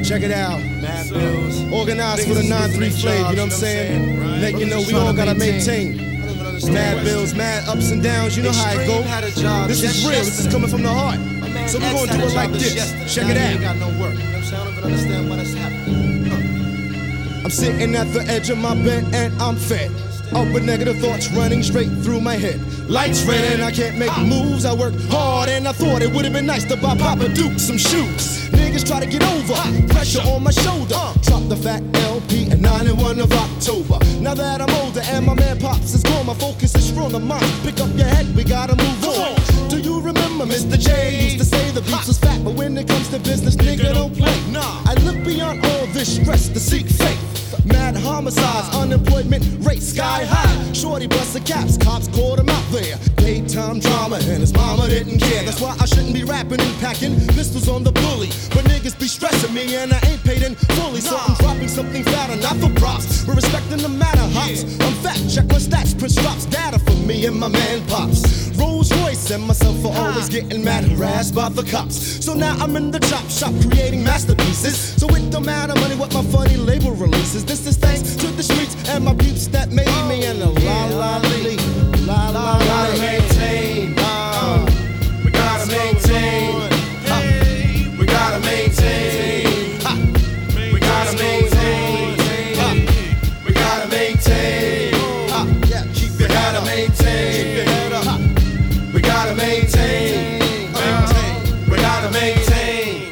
Check it out. Organized for the 9-3 flame, you know what I'm saying? Letting you know we all gotta maintain. Mad bills, mad ups and downs, you know how it go. This is real, this is coming from the heart. So we're gonna do it like this. Check it out. I'm sitting at the edge of my bed and I'm fed up with negative thoughts running straight through my head. Lights red and I can't make moves. I work hard and I thought it would have been nice to buy Papa Duke some shoes. Niggas try to get over, pressure on my shoulder. Drop the fat LP at 9 and 1 of October. Now that I'm older and my man Pops is gone, my focus is strong of mine. Pick up your head, we gotta move on. Do you remember Mr. J used to say the beats was fat, but when it comes to business, nigga don't play. I look beyond all this stress to seek faith. Mad homicides, unemployment rate sky high. Shorty busted caps, cops caught him out there. Daytime drama and his mama didn't care. That's why I shouldn't be rapping and packing pistols on the bully. But niggas be stressing me and I ain't paid in fully. So I'm dropping something fatter, not for props. We're respecting the matter, hops. I'm fat, check my stats, Prince drops data for me and my man Pops. Rolls Royce and myself for always getting mad harassed by the cops. So now I'm in the chop shop creating masterpieces. So it don't matter money what my funny label releases. This is thanks to the streets and my peeps that made me and the la-la-lee. La-la-la. We gotta maintain. We gotta maintain. We gotta maintain. We gotta maintain. We gotta maintain. Keep your head up. Keep your head up. We gotta maintain. We gotta maintain.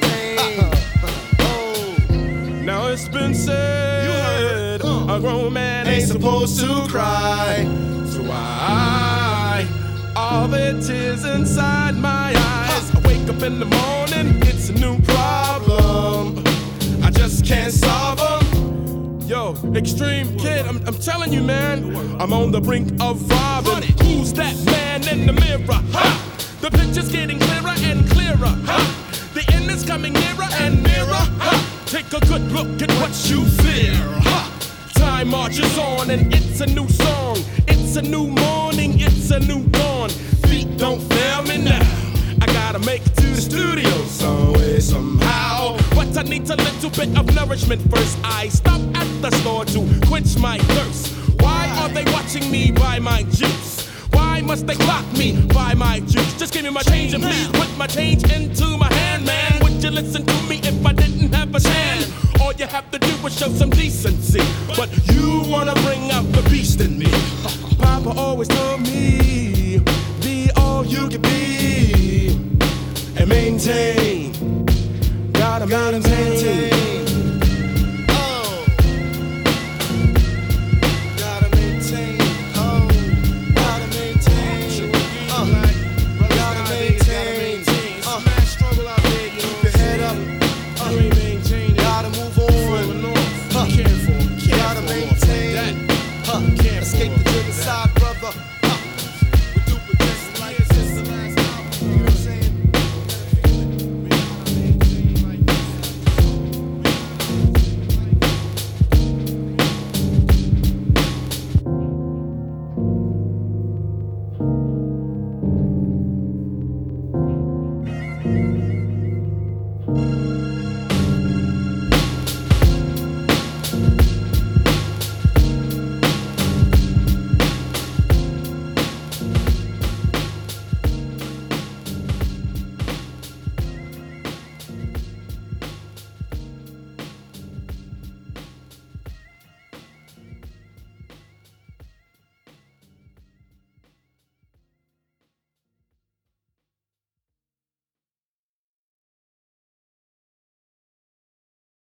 Now it's been said a grown man ain't supposed to cry. So why all the tears inside my eyes? I wake up in the morning, it's a new problem. I just can't solve them. Yo, Extreme Kid, I'm telling you, man, I'm on the brink of robbing. Who's that man in the mirror? Ha! The picture's getting clearer and clearer. Ha! The end is coming nearer and nearer. Ha! Take a good look at what you fear. Ha! Time marches on and it's a new song. It's a new morning, it's a new dawn. Feet don't fail me now. I gotta make it to the studio some way, somehow. But I need a little bit of nourishment first. I stop at the store to quench my thirst. Why are they watching me buy my juice? Why must they clock me buy my juice? Just give me my change and please put my change into my hand, man. Would you listen to me if I didn't have a chance? All you have to do is show some decency. But you wanna bring out the beast in me. Papa always told me, be all you can be. And maintain, gotta maintain.